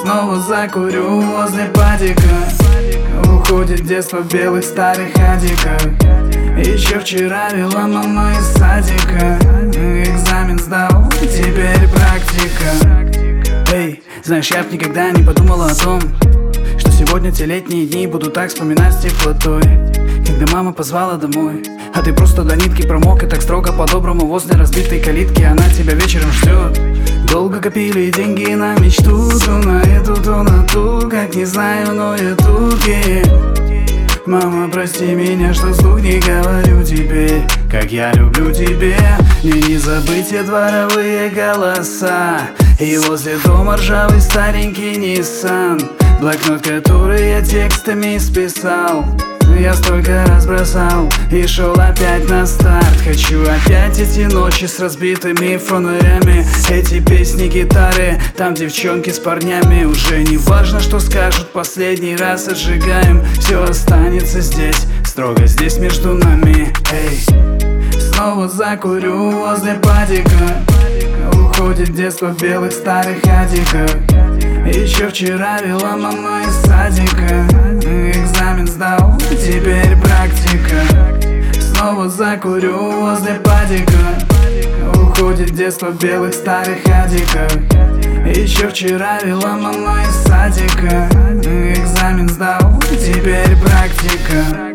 Снова закурю возле падика. Уходит детство в белых старых адиках. Еще вчера вела мама из садика. Экзамен сдал, теперь практика. Эй, знаешь, я б никогда не подумала о том, что сегодня те летние дни буду так вспоминать с теплотой. Когда мама позвала домой, а ты просто до нитки промок, и так строго по-доброму возле разбитой калитки она тебя вечером ждет. Долго копили деньги на мечту, то на эту, то на ту, как не знаю, но я тут, Мама, прости меня, что вслух не говорю теперь, как я люблю тебя. Мне не забыть те дворовые голоса и возле дома ржавый старенький Nissan. Блокнот, который я текстами списал, я столько раз бросал и шел опять на старт. Хочу опять эти ночи с разбитыми фонарями, эти песни, гитары, там девчонки с парнями. Уже не важно, что скажут, последний раз отжигаем. Все останется здесь, строго здесь между нами. Эй, снова закурю возле падика. Уходит детство в белых старых адиках. Еще вчера вела мама из садика. Экзамен сдал, теперь практика. Снова закурю возле падика. Уходит детство в белых старых адиках. Еще вчера вела мама из садика. Экзамен сдал, теперь практика.